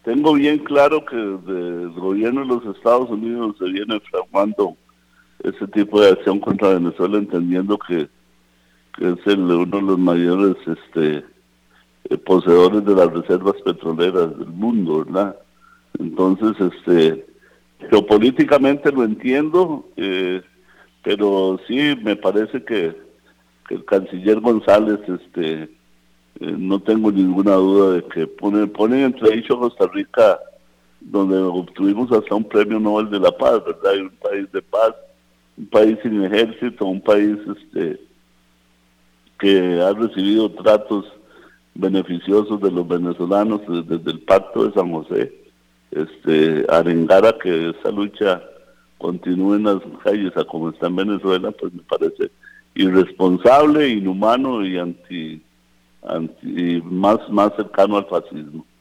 tengo bien claro que desde el gobierno de los Estados Unidos se viene fraguando ese tipo de acción contra Venezuela, entendiendo que es uno de los mayores poseedores de las reservas petroleras del mundo, ¿verdad? Entonces, geopolíticamente lo entiendo, pero sí me parece que el canciller González, no tengo ninguna duda de que ponen entre dicho Costa Rica, donde obtuvimos hasta un premio Nobel de la Paz, ¿verdad? Y un país de paz, un país sin ejército, un país que ha recibido tratos beneficiosos de los venezolanos desde el Pacto de San José. Arengar a que esa lucha continúe en las calles a como está en Venezuela, pues me parece irresponsable, inhumano y más cercano al fascismo.